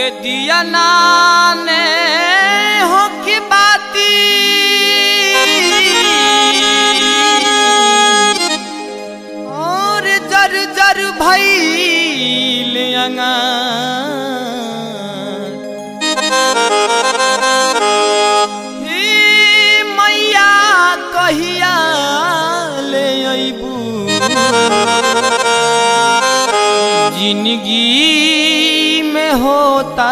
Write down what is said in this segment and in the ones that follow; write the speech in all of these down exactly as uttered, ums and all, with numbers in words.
दिया नाने हो की बाती और जर जर भइल अंगार ही मैया कहिया ले अइबू जिंदगी में होता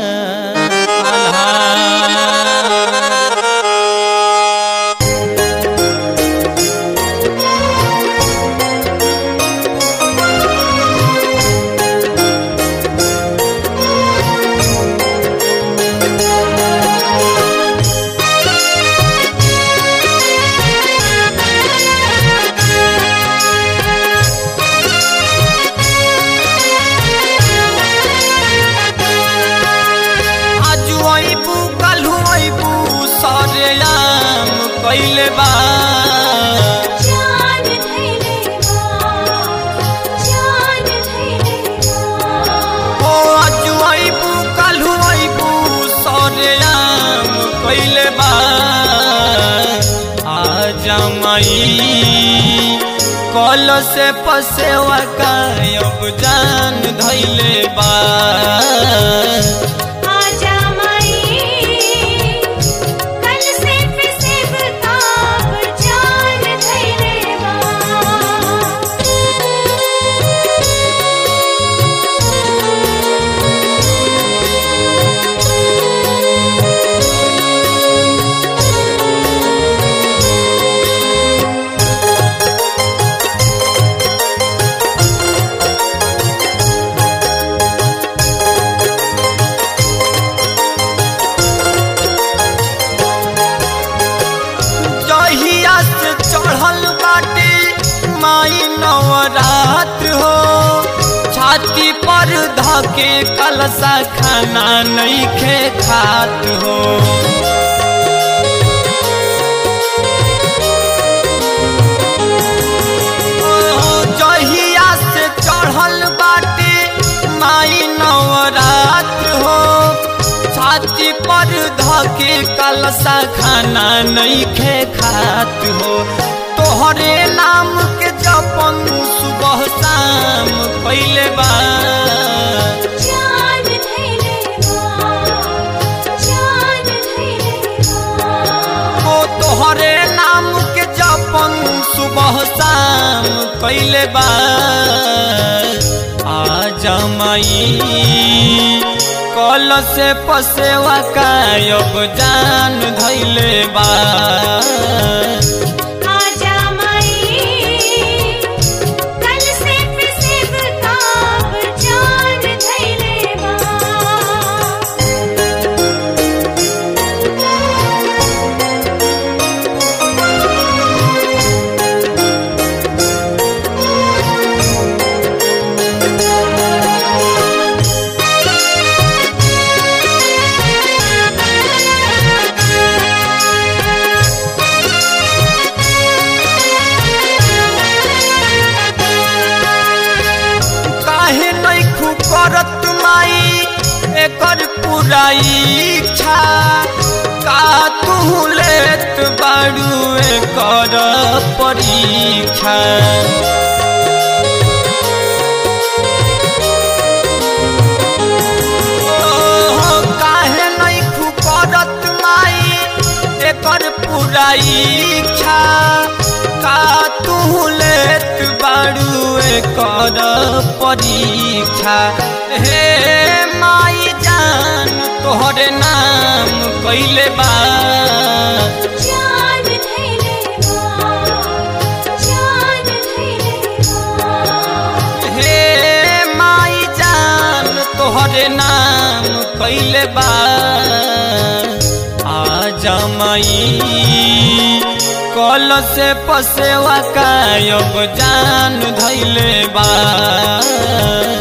पहले बार जान धैले बा जान धैले बा ओ आजू आइबू काल्हू आइबू सरेआम पहले बार आजा माई कल से पसेवा का अब जान धैले बार चढ़ल बाटे माई नवरात हो छाती पर धके कलसा खाना नहीं खे खात हो जहिया से चढ़ल बाटे माई नवरात हो छाती पर धके कलसा खाना नहीं खे खात हो तोहरे नाम के जपन सुबह शाम पहले बार जान धैले बा जान धैले बा ओ तोहरे नाम के जपन सुबह शाम पहले बार आजा माई कल से पसेवा का अब जान धैले बार करत माई एकर पूरा इच्छा का तू लेत बाड़ू एकर परीक्षा काहे नहीं करत माई एकर पूरा इच्छा का तू लेत बाड़ू एकर परीक्षा हे माई जान तोहरे नाम कइले बार जान धैले बा जान धैले बा हे माई जान तोहरे नाम कइले बार आजा माई कल से पसेवा का अब जान धैले बार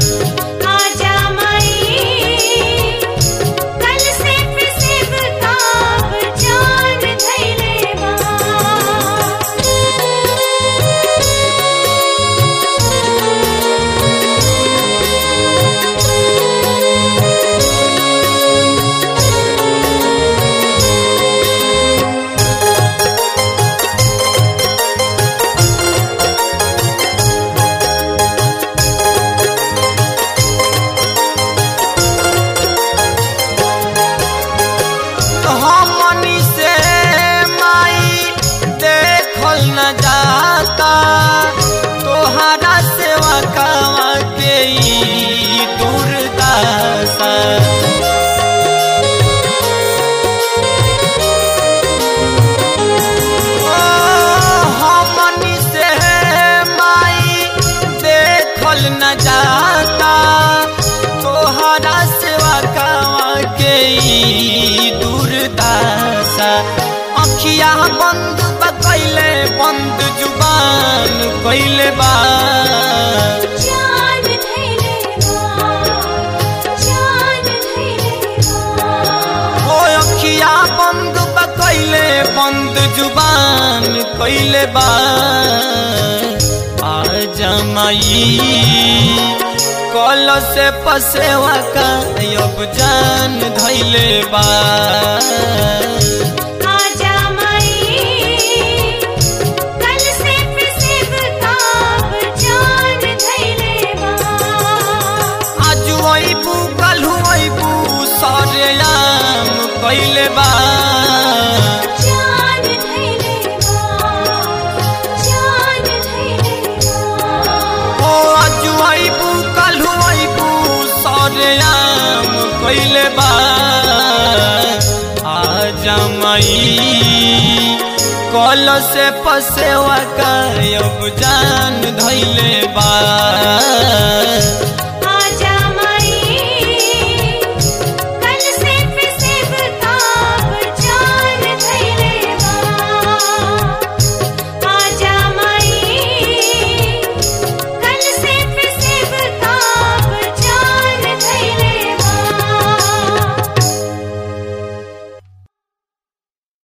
जाता तोहरा सेवा कावा के ई दुर्दशा। हमनी से माई देखल न जाता तोहरा सेवा कावा के ई दुर्दशा। अखिया बंद कैले बंद जुबान कैले बा जान धैले बा जान धैले बा। ओ अखिया बंद कैले बंद जुबान कैले बा। आजा माई कल से पसेवा का अब जान धैले बा। सरेआम कैले बा जान धैले बा जान धैले बा। ओ अजु आइबू काल्हू आइबू सरेआम कैले बा। आजा माई कल से पसेवा का अब जान धैले बा।